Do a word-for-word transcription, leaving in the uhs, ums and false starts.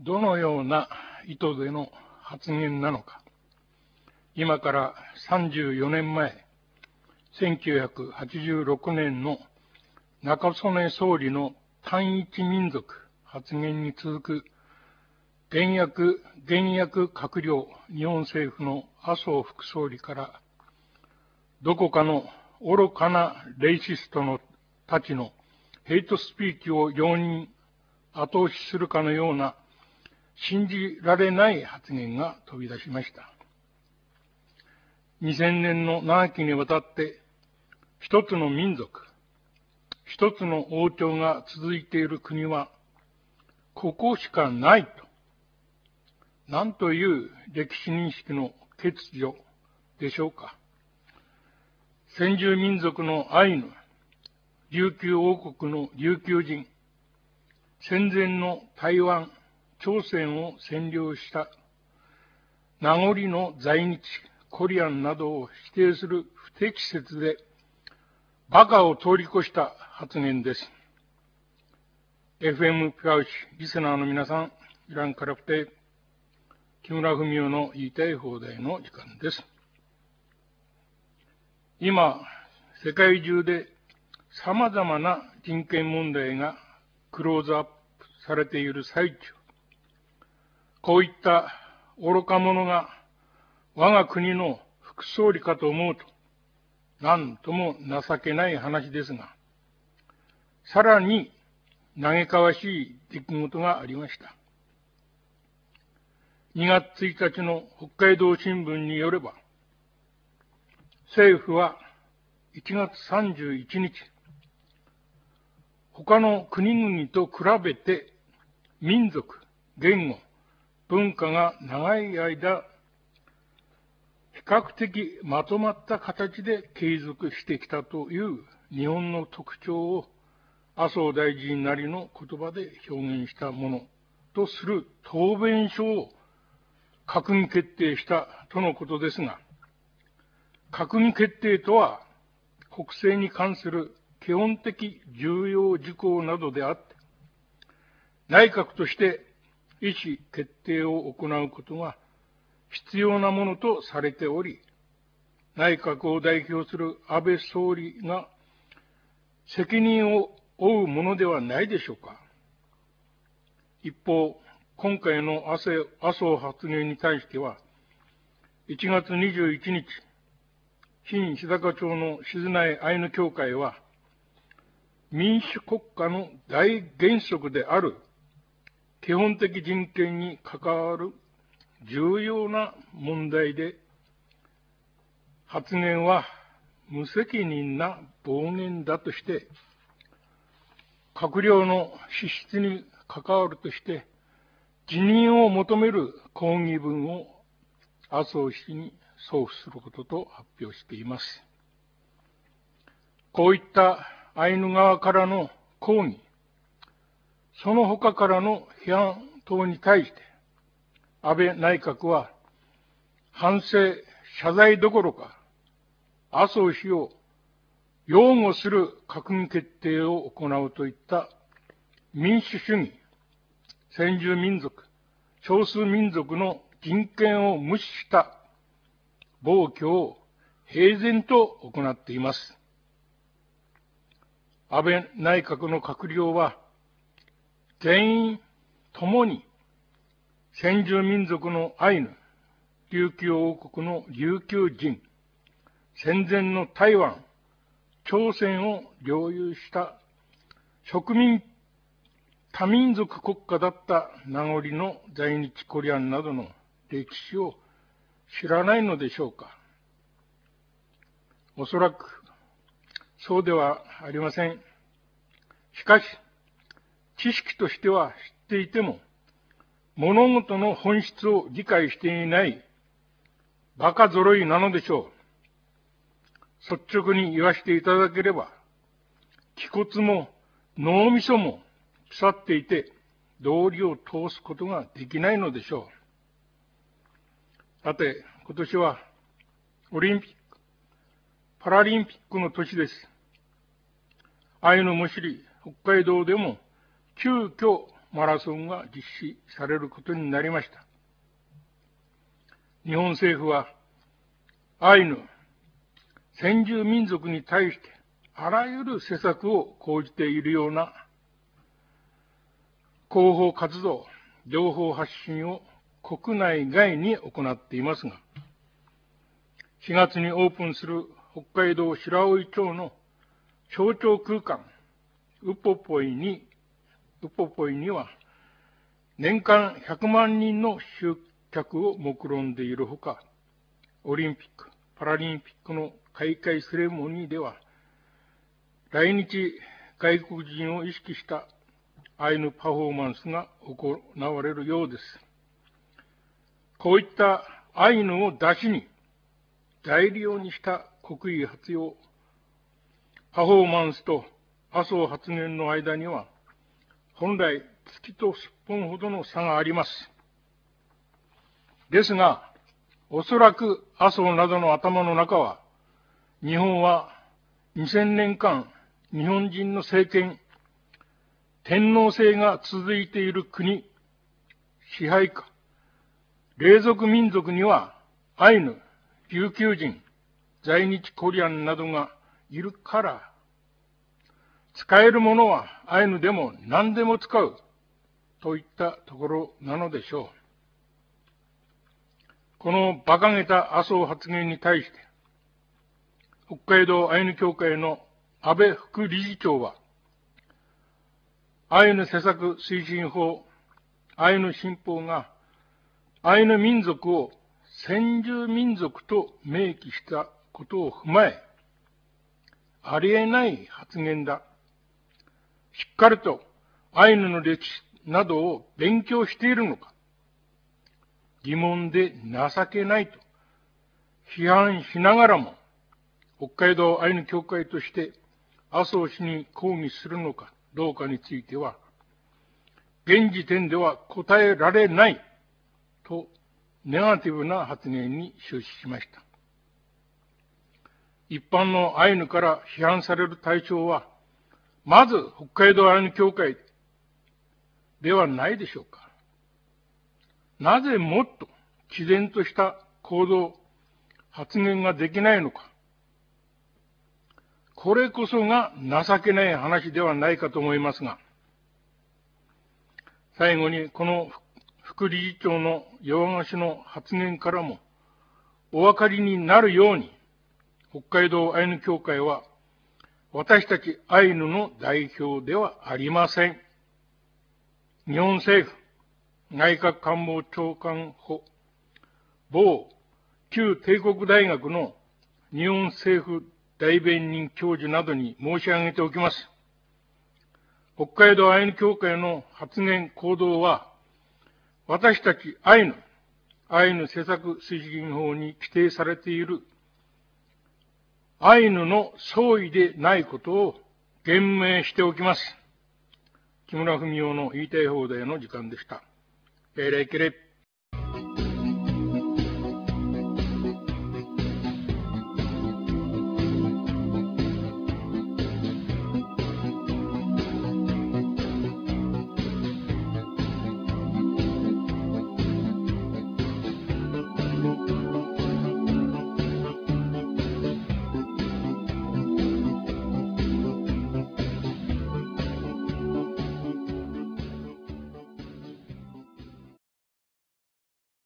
どのような意図での発言なのか。今からさんじゅうよねんまえ、せんきゅうひゃくはちじゅうろくねんの中曽根総理の単一民族発言に続く現役、現役閣僚、日本政府の麻生副総理から、どこかの愚かなレイシストのたちのヘイトスピーチを容認、後押しするかのような信じられない発言が飛び出しました。にせんねんの長きにわたって一つの民族、一つの王朝が続いている国はここしかないと、なんという歴史認識の欠如でしょうか。先住民族のアイヌ、琉球王国の琉球人、戦前の台湾、朝鮮を占領した名残の在日コリアンなどを否定する不適切で馬鹿を通り越した発言です。エフエム ピカウシ、リスナーの皆さん、イランからふて、木村文夫の言いたい放題の時間です。今、世界中で様々な人権問題がクローズアップされている最中、こういった愚か者が我が国の副総理かと思うと、なんとも情けない話ですが、さらに嘆かわしい出来事がありました。にがつついたちの北海道新聞によれば、政府はいちがつさんじゅういちにち、他の国々と比べて民族、言語、文化が長い間、比較的まとまった形で継続してきたという日本の特徴を麻生大臣なりの言葉で表現したものとする答弁書を閣議決定したとのことですが、閣議決定とは国政に関する基本的重要事項などであって、内閣として意思決定を行うことが必要なものとされており、内閣を代表する安倍総理が責任を負うものではないでしょうか。一方、今回の麻生発言に対しては、いちがつにじゅういちにち、新日高町の静内アイヌ協会は、民主国家の大原則である基本的人権に関わる重要な問題で、発言は無責任な暴言だとして、閣僚の資質に関わるとして、辞任を求める抗議文を麻生氏に送付することと発表しています。こういったアイヌ側からの抗議、その他からの批判等に対して、安倍内閣は反省、謝罪どころか、麻生氏を擁護する閣議決定を行うといった民主主義、先住民族、少数民族の人権を無視した暴挙を平然と行っています。安倍内閣の閣僚は全員ともに先住民族のアイヌ、琉球王国の琉球人、戦前の台湾、朝鮮を領有した植民多民族国家だった名残の在日コリアンなどの歴史を知らないのでしょうか。おそらくそうではありません。しかし、知識としては知っていても、物事の本質を理解していない馬鹿揃いなのでしょう。率直に言わせていただければ、気骨も脳みそも腐っていて、道理を通すことができないのでしょう。さて、今年はオリンピック、パラリンピックの年です。アイヌも知り、北海道でも急遽マラソンが実施されることになりました。日本政府はアイヌ、先住民族に対してあらゆる施策を講じているような広報活動、情報発信を国内外に行っていますが、しがつにオープンする北海道白老町の象徴空間、ウポポイに、ウポポイには年間ひゃくまんにんの集客を目論んでいるほか、オリンピック、パラリンピックの開会セレモニーでは、来日外国人を意識したアイヌパフォーマンスが行われるようです。こういったアイヌを出しに、材料にした国威発揚、パフォーマンスと麻生発言の間には、本来月とすっぽんほどの差があります。ですが、おそらく麻生などの頭の中は、日本はにせんねんかん日本人の政権、天皇制が続いている国、支配下、隷属民族にはアイヌ、琉球人、在日コリアンなどがいるから、使えるものはアイヌでも何でも使うといったところなのでしょう。この馬鹿げた麻生発言に対して、北海道アイヌ協会の安倍副理事長は、アイヌ施策推進法、アイヌ新法がアイヌ民族を先住民族と明記したことを踏まえ、ありえない発言だ。しっかりとアイヌの歴史などを勉強しているのか、疑問で情けないと批判しながらも、北海道アイヌ協会として麻生氏に抗議するのかどうかについては、現時点では答えられないとネガティブな発言に終始しました。一般のアイヌから批判される対象は、まず北海道アイヌ協会ではないでしょうか。なぜもっと毅然とした行動、発言ができないのか。これこそが情けない話ではないかと思いますが、最後にこの副理事長の弱腰の発言からもお分かりになるように、北海道アイヌ協会は私たちアイヌの代表ではありません。日本政府、内閣官房長官補、某旧帝国大学の日本政府大弁人教授などに申し上げておきます。北海道アイヌ協会の発言行動は、私たちアイヌ、アイヌ施策推進法に規定されているアイヌの総意でないことを言明しておきます。木村文夫の言いたい放題の時間でした。えらいけれ。